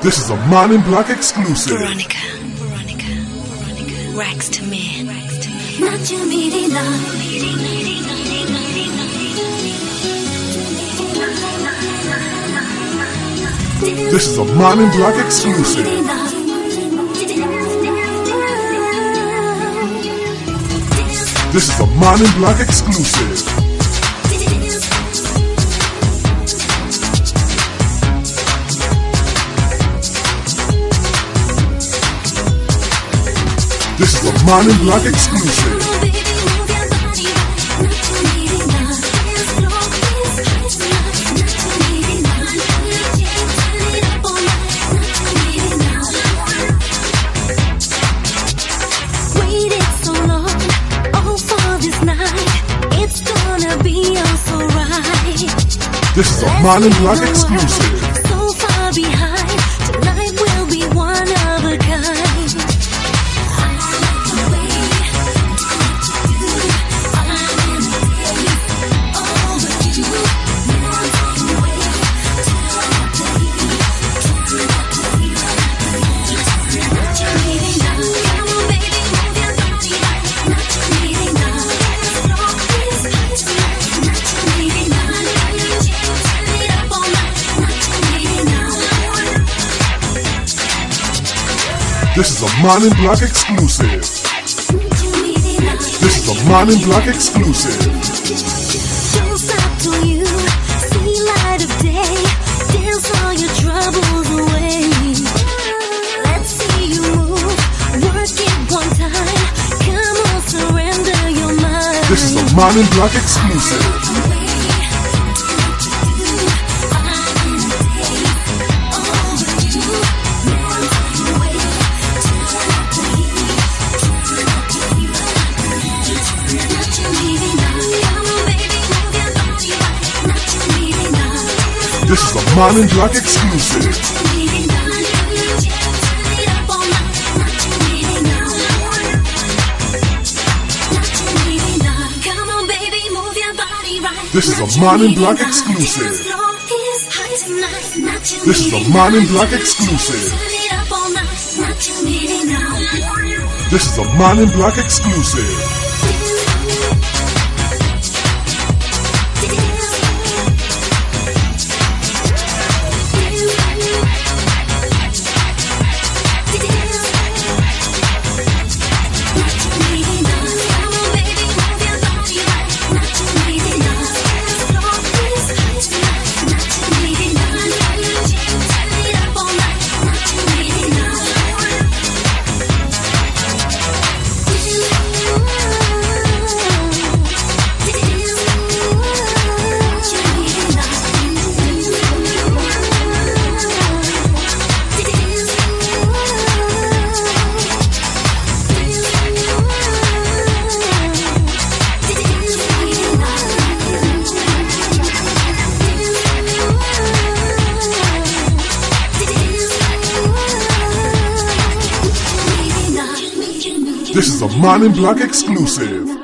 This is a Morning Block exclusive. Veronica, Rags to me. This is a Morning Block exclusive. This is a Morning Block exclusive. This is a Morning Block exclusive. Waited so long, all for this night. It's gonna be all so right. This is a Morning Block exclusive. So far behind, tonight will be one of a kind. This is a Morning Block exclusive. This is a Morning Block exclusive. Don't stop till you see light of day. Dance all your troubles away. Let's see you move, work it one time. Come on, surrender your mind. This is a Morning Block exclusive. This is a Morning Block exclusive. This is a Morning Block exclusive. This is a Morning Block exclusive. This is a Morning Block exclusive. This is a Morning Block exclusive.